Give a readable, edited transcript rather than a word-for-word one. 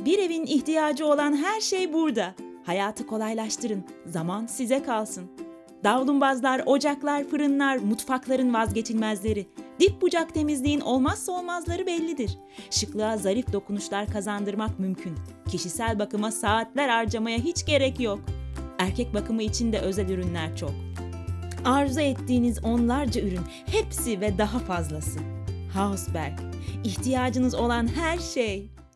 Bir evin ihtiyacı olan her şey burada. Hayatı kolaylaştırın, zaman size kalsın. Davlumbazlar, ocaklar, fırınlar, mutfakların vazgeçilmezleri. Dip bucak temizliğin olmazsa olmazları bellidir. Şıklığa zarif dokunuşlar kazandırmak mümkün. Kişisel bakıma saatler harcamaya hiç gerek yok. Erkek bakımı için de özel ürünler çok. Arzu ettiğiniz onlarca ürün, hepsi ve daha fazlası. Hausberg, ihtiyacınız olan her şey.